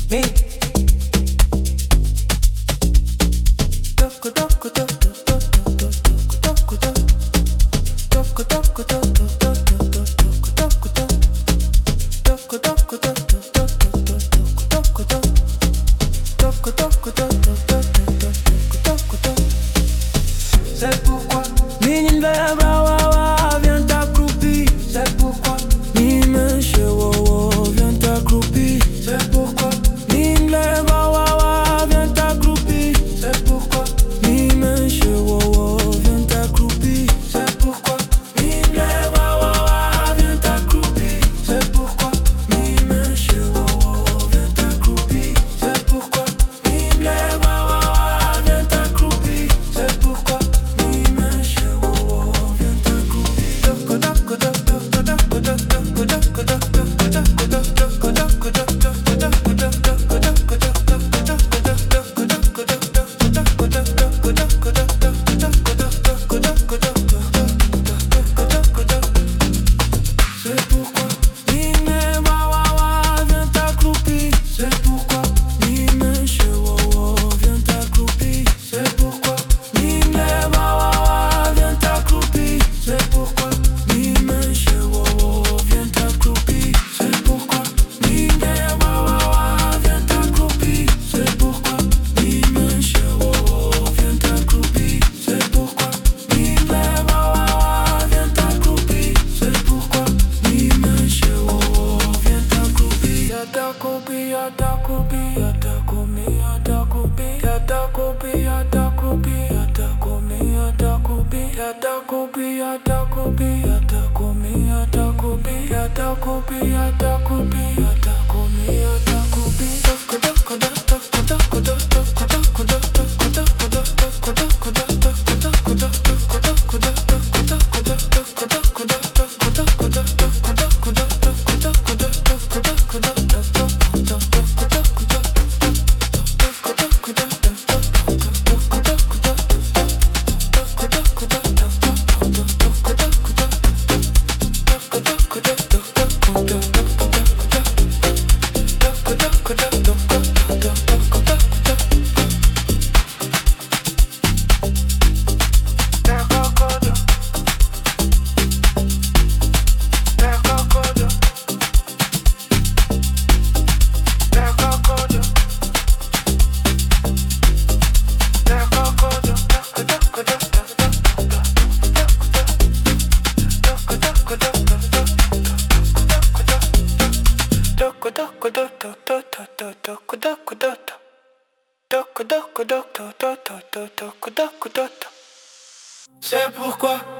me. C'est pourquoi Minin Beba Wawa viens t'accroupir. C'est pourquoi Minin Chewawa viens t'accroupir. C'est pourquoi Minin Beba Wawa viens t'accroupir. C'est pourquoi Minin Chewawa viens t'accroupir. C'est pourquoi Minin Beba Wawa viens t'accroupir. C'est pourquoi Minin Chewawa viens t'accroupir. C'est pourquoi Minin Beba Wawa viens t'accroupir. C'est pourquoi C'est pourquoi